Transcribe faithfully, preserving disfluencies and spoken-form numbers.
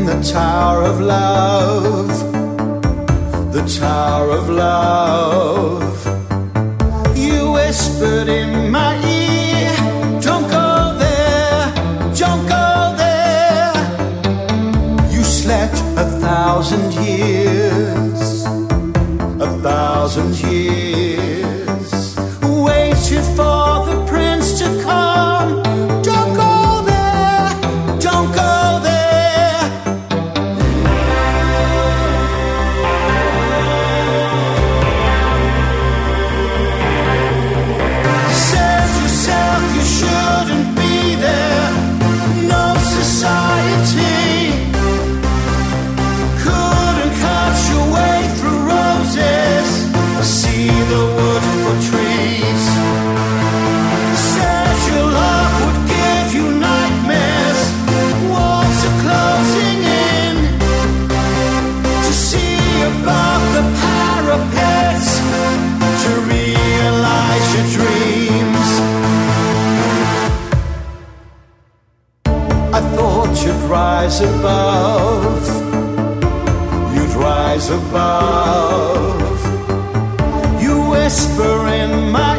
the Tower of Love, the Tower of Love. You whispered in my ear, don't go there, don't go there. You slept a thousand years, a thousand years, waited for the prince to come. Don't go there, don't go there. Said yourself you shouldn't be there. No society couldn't cut your way through roses. See the wood for trees. Said your love would give you nightmares. Walls are closing in. To see above the parapets, to realize your dreams. I thought you'd rise above, you'd rise above. You whisper in my